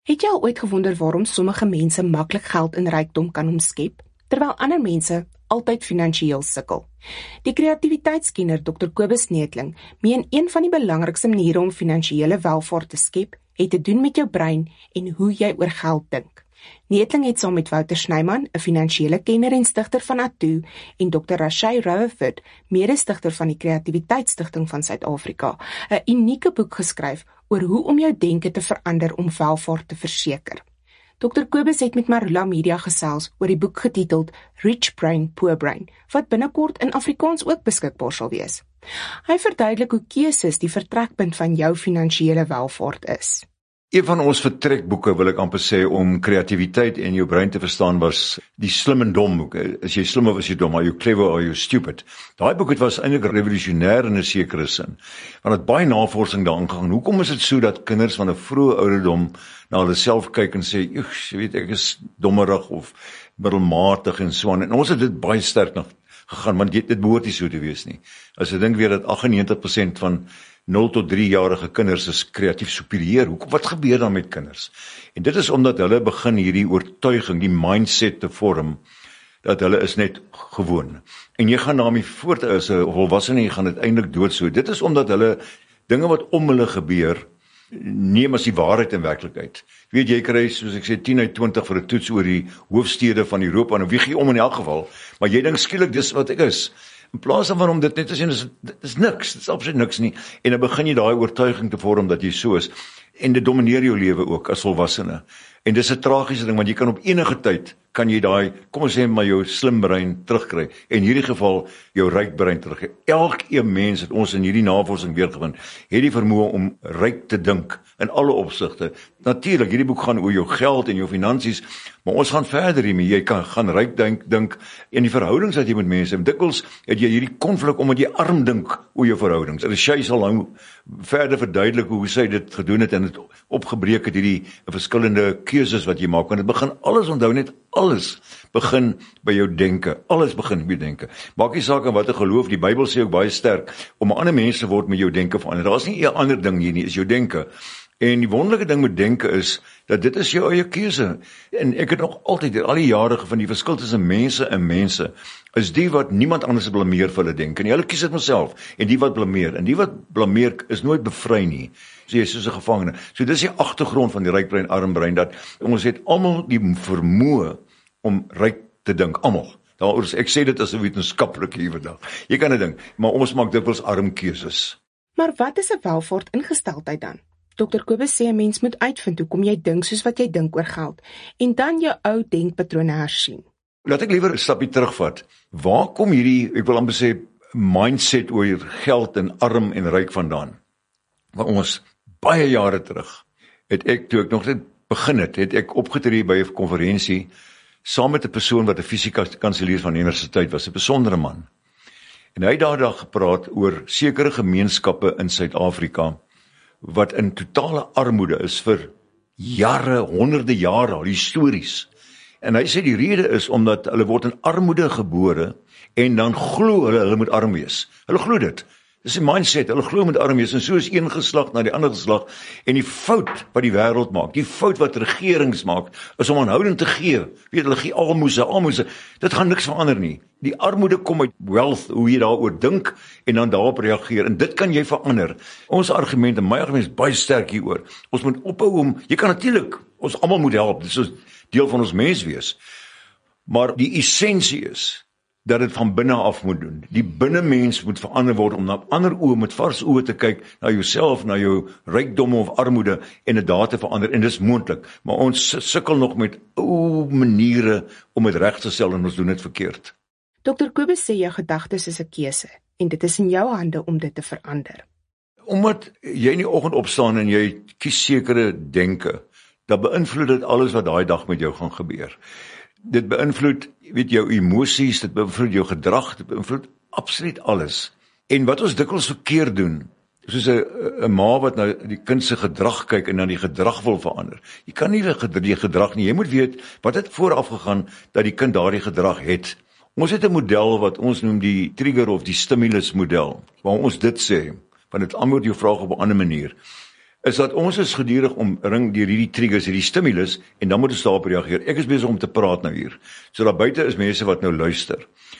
Het jy al ooit gewonder waarom sommige mense maklik geld en rykdom kan omskep, terwyl ander mense altyd finansiëel sukkel? Die kreatiwiteitskenner Dr. Kobus Neethling meen een van die belangrikste maniere om finansiële welvaart te skep, het te doen met jou brein en hoe jy oor geld dink. Neethling het saam met Wouter Snyman, 'n finansiële kenner en stigter van Atoo, en Dr. Rashay Rutherford, mede-stigter van die Kreatiwiteitsstigting van Suid-Afrika, 'n unieke boek geskryf oor hoe om jou denke te verander om welvaart te verseker. Dr. Kobus het met Marula Media gesels oor die boek getiteld Rich Brain, Poor Brain, wat binnekort in Afrikaans ook beskikbaar sal wees. Hy verduidelik hoe keuses die vertrekpunt van jou finansiële welvaart is. Een van ons vertrekboeke, wil ek amper sê, om kreatiwiteit en jou brein te verstaan, was die Slim en Dom boek. Is jy slim of is jy dom? Are you clever or are you stupid? Daai boek was eintlik revolusionêr in 'n sekere sin, want het baie navorsing daarin gegaan. Hoekom is dit so dat kinders van 'n vroeë ouderdom na hulle self kyk en sê, jy weet, ek is dommerig of middelmatig en so aan. En ons het dit baie sterk nog gegaan, want dit behoort nie so te wees nie. As jy dink weer dat 98% van 0 tot 3-jarige kinders is kreatief superieur. Wat gebeur dan met kinders? En dit is omdat hulle begin hierdie oortuiging, die mindset te vorm, dat hulle is net gewoon. En jy gaan daarmee voort as 'n volwassene, jy gaan uiteindelik dood so. Dit is omdat hulle dinge wat om hulle gebeur, neem as die waarheid in werklikheid. Weet jy kry, soos ek sê, 10 uit 20 vir 'n toets oor die hoofstede van Europa, en wie gee om in elk geval, maar jy dink skielik dis wat ek is. In plaas van om dit net te sien, dit is niks, dit is absoluut niks nie, en dan begin jy daai oortuiging te vorm dat jy so is, en dit domineer jou lewe ook as volwassene, en dis 'n tragiese ding, want jy kan op enige tyd, kan jy daai, kom ons sê maar jou slim brein terugkry, en in hierdie geval jou ryk brein terugkry. Elkeen mens het ons in hierdie navorsing weergevind, het die vermoë om ryk te dink, in alle opsigte. Natuurlik, hierdie boek gaan oor jou geld en jou finansies, maar ons gaan verder hiermee. Jy kan gaan ryk dink en die verhoudings wat jy met mense het. Dikwels het jy hierdie konflik omdat jy arm dink oor jou verhoudings. Sy sal nou verder verduidelik hoe sy dit gedoen het en dit opgebreek het, hierdie verskillende keuses wat jy maak, want dit begin alles, onthou net, alles begin by jou denke. Alles begin by jou denke. Maak nie saak in watter geloof, die Bybel sê ook baie sterk, om 'n ander mens te word met jou denke verander. Daar is nie 'n ander ding hier nie, is jou denke. En die wonderlike ding met denke is, dat dit is jou eie keuse. En ek het nog altyd, al die jare van die verskil tussen mense en mense, is die wat niemand anders blameer vir hulle denke. En hulle kies dit myself, en die wat blameer. En die wat blameer is nooit bevry nie. So jy is soos 'n gevangene. So dis die agtergrond van die ryk brein, arm brein, dat ons het almal die vermoë om ryk te dink, almal. Daaroor, ek sê dit as 'n wetenskaplike hier vandag. Jy kan dit dink, maar ons maak dikwels arm keuses. Maar wat is 'n welvaart ingesteldheid dan? Dr. Kobus sê 'n mens moet uitvind hoekom jy dink soos wat jy dink oor geld, en dan jou ou denkpatrone hersien. Laat ek liewer 'n stapie terugvat. Waar kom hierdie, ek wil amper sê, mindset oor geld en arm en ryk vandaan? Want ons baie jare terug, het ek, toe ek nog net begin het ek opgetree by 'n konferensie, saam met 'n persoon wat 'n fisiekanselier van die universiteit was, 'n besondere man. En hy het daardie gepraat oor sekere gemeenskappe in Suid-Afrika, wat in totale armoede is vir jare, honderde jare al, histories. En hy sê die rede is omdat hulle word in armoede gebore, en dan glo hulle moet arm wees. Hulle glo dit. Dis 'n mindset, hulle glo moet arm wees, en so is een geslag na die ander geslag, en die fout wat die wêreld maak, die fout wat regerings maak, is om aanhoudend te gee. Weet, hulle gee almoses, dit gaan niks verander nie. Die armoede kom uit wealth, hoe jy daaroor dink, en dan daarop reageer, en dit kan jy verander. Ons argument, en my argument is baie sterk hieroor, ons moet ophou om, jy kan natuurlik, ons almal moet help, dit is deel van ons menswees, maar die essensie is, dat dit van binne af moet doen. Die binnemens moet verander word om na ander oë, met vars oë te kyk na jouself, na jou rykdomme of armoede, en dit daar te verander, en dit is moontlik, maar ons sukkel nog met ou maniere om dit reg te stel, en ons doen dit verkeerd. Dr. Kobus sê jou gedagtes is 'n keuse, en dit is in jou hande om dit te verander. Omdat jy in die oggend opstaan en jy kies sekere denke, dan beïnvloed dit alles wat daai dag met jou gaan gebeur. Dit beïnvloed, jou emosies, dit beïnvloed jou gedrag, dit beïnvloed absoluut alles. En wat ons dikwels verkeerd doen, soos 'n ma wat na die kind se gedrag kyk en dan die gedrag wil verander. Jy kan nie die gedrag nie, jy moet weet wat het vooraf gegaan dat die kind daardie gedrag het. Ons het 'n model wat ons noem die trigger of die stimulus model, waar ons dit sê, want dit antwoord jou vraag op 'n ander manier. is dat ons is gedurig omring deur hierdie triggers, hierdie stimulus, en dan moet ons daarop reageer. Ek is besig om te praat nou hier. So daar buite is mense wat nou luister.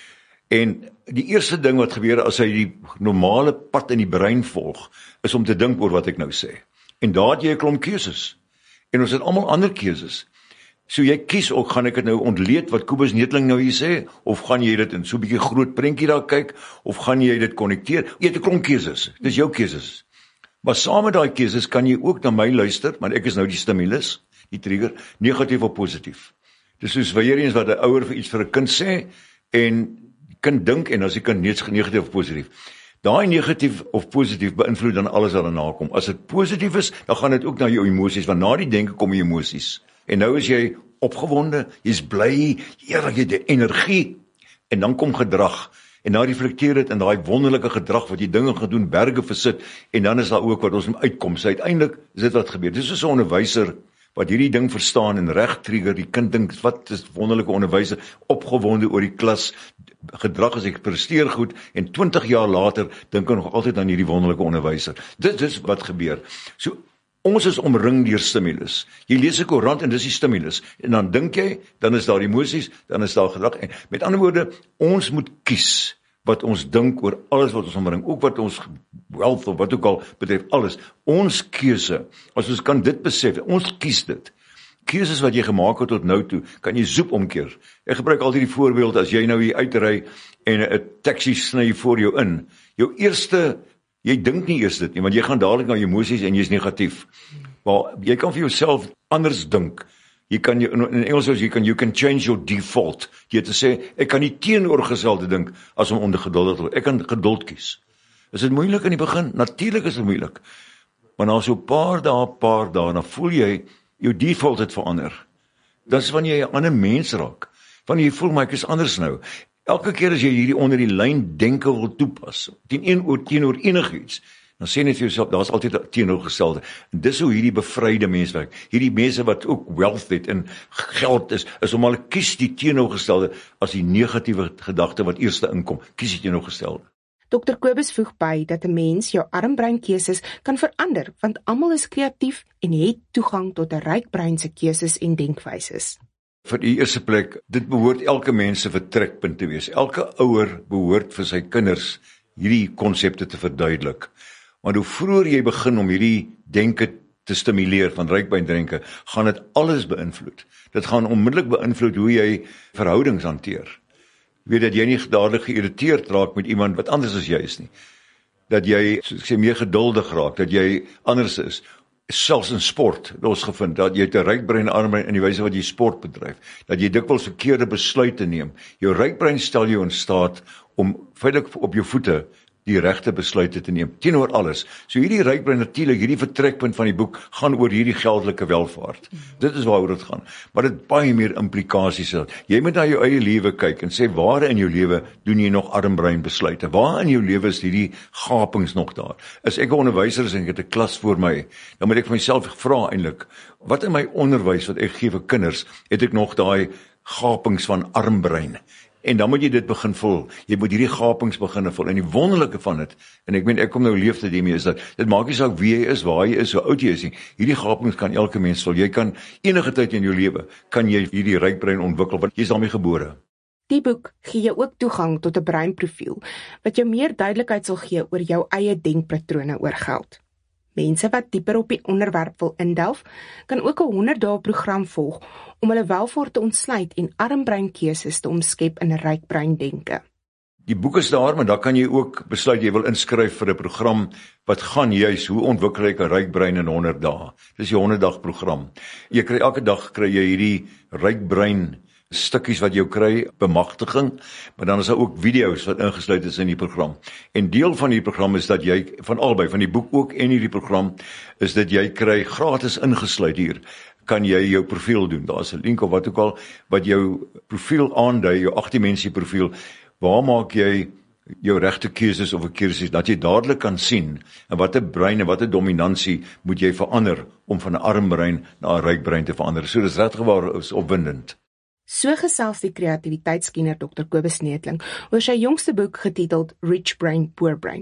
En die eerste ding wat gebeur as hy die normale pad in die brein volg, is om te dink oor wat ek nou sê. En daar het jy 'n klomp keuses. En ons het almal ander keuses. So jy kies ook, gaan ek dit nou ontleed wat Kobus Netling nou hier sê, of gaan jy dit in so 'n bietjie groot prentjie daar kyk, of gaan jy dit konnekteer? Jy het 'n klomp keuses. Dis jou keuses. Maar saam met daai keuses kan jy ook na my luister, want ek is nou die stimulus, die trigger, negatief of positief. Dis soos weer eens wat 'n ouer vir iets vir 'n kind sê, en die kind dink, en as die kind negatief of positief. Daai negatief of positief beïnvloed dan alles wat daarna kom. As dit positief is, dan gaan dit ook na jou emosies, want na die denke kom die emosies. En nou is jy opgewonde, jy's bly, eerlik, jy het energie, en dan kom gedrag. En dan reflekteer dit in daai wonderlike gedrag wat jy dinge gedoen, berge versit, en dan is daar ook wat ons uitkom. So uiteindelik is dit wat gebeur. Dis soos 'n onderwyser wat hierdie ding verstaan en reg trigger, die kind dink, wat is wonderlike onderwyser, opgewonde oor die klas, gedrag as ek presteer goed, en 20 jaar later dink ek nog altyd aan hierdie wonderlike onderwyser. Dit is wat gebeur. So, ons is omring deur stimulus. Jy lees 'n koerant en dis die stimulus. En dan dink jy, dan is daar emosies, dan is daar gedrag. En met ander woorde, ons moet kies wat ons dink oor alles wat ons omring, ook wat ons wealth of wat ook al betref, alles. Ons keuse, as ons kan dit besef, ons kies dit. Keuses wat jy gemaak het tot nou toe, kan jy soep omkeer. Ek gebruik altyd die voorbeeld, as jy nou hier uitry en 'n taxi sny voor jou in, jou eerste, jy dink nie eers dit nie, want jy gaan dadelik na jou emosies en jy's negatief. Maar jy kan vir jouself anders dink. Jy kan in Engels sê you can change your default. Jy te sê ek kan nie teenoorgestelde dink as om ongeduldig te word. Ek kan geduld kies. Is dit moeilik in die begin? Natuurlik is dit moeilik. Maar na so 'n paar dae, dan voel jy jou default het verander. Dis wanneer jy 'n ander mens raak. Wanneer jy voel maar ek is anders nou. Elke keer as jy hierdie onder die lyn denke wil toepas, teenoor enigiets, dan sê net vir jouself, daar's altyd 'n teenoorgestelde. En dis hoe hierdie bevryde mense werk. Hierdie mense wat ook wealth het en geld is om hulle kies die teenoorgestelde as die negatiewe gedagte wat eers inkom. Kies die teenoorgestelde. Dr. Kobus voeg by dat 'n mens jou armbreinkeuses kan verander, want almal is kreatief en het toegang tot 'n ryk brein se keuses en denkwyses. Vir die eerste plek, dit behoort elke mens se vertrekpunt te wees. Elke ouer behoort vir sy kinders hierdie konsepte te verduidelik. Want hoe vroeër jy begin om hierdie denke te stimuleer van rykbreindenke, gaan dit alles beïnvloed. Dit gaan onmiddellik beïnvloed hoe jy verhoudings hanteer. Weet dat jy nie dadelik geïrriteerd raak met iemand wat anders as jy is nie. Dat jy, soos ek sê, meer geduldig raak, dat jy anders is. Selfs in sport het ons gevind dat jy 'n rykbrein armbrein in die wyse wat jy sport bedryf, dat jy dikwels verkeerde besluite neem. Jou rykbrein stel jou in staat om feitelik op jou voete die regte besluite te neem, teenoor alles. So hierdie rykbrein natuurlik, hierdie vertrekpunt van die boek, gaan oor hierdie geldelike welvaart. Dit is waaroor dit gaan. Maar dit baie meer implikasies. Jy moet na jou eie lewe kyk en sê, waar in jou lewe doen jy nog armbrein besluite? Waar in jou lewe is hierdie gapings nog daar? As ek 'n onderwyser is en ek het 'n klas voor my, dan moet ek vir myself vra eintlik, wat in my onderwys wat ek gee vir kinders, het ek nog daai gapings van armbrein? En dan moet jy dit begin vul. Jy moet hierdie gapings begin vul. En die wonderlike van dit, en ek kom nou leefte hiermee, is dat dit maak nie saak wie jy is, waar jy is, hoe oud jy is nie. Hierdie gapings kan elke mens vul. Jy kan enige tyd in jou lewe kan jy hierdie rykbrein ontwikkel, want jy is daarmee gebore. Die boek gee jou ook toegang tot 'n breinprofiel wat jou meer duidelikheid sal gee oor jou eie denkpatrone oor geld. Mense wat dieper op die onderwerp wil indelf, kan ook 'n 100 dae program volg om hulle welvaart te ontsluit en armbreinkeuses te omskep in 'n ryk breindenke. Die boek is daar, maar dan kan jy ook besluit jy wil inskryf vir 'n program wat gaan juis hoe ontwikkel ek 'n ryk brein in 100 dae. Dis die 100 dag program. Jy kry elke dag jy hierdie ryk brein stukkies wat jy kry, bemagtiging, maar dan is daar ook video's wat ingesluit is in die program. En deel van die program is dat jy, van albei, van die boek ook en hierdie program, is dat jy kry gratis ingesluit hier, kan jy jou profiel doen. Daar is 'n link of wat ook al, wat jou profiel aandui, jou 18 mense profiel, waar maak jy jou regte keuses of keuses, dat jy dadelik kan sien, en watter brein en watter dominansie moet jy verander, om van 'n arm brein na 'n ryk brein te verander. So dis regwaar is opwindend. So gesels die kreatiwiteitskenner Dr. Kobus Netling oor sy jongste boek getiteld Rich Brain, Poor Brain.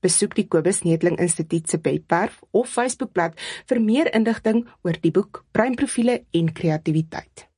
Besoek die Kobus Neethling Instituut se webwerf of Facebookblad vir meer inligting oor die boek Breinprofiele en kreatiwiteit.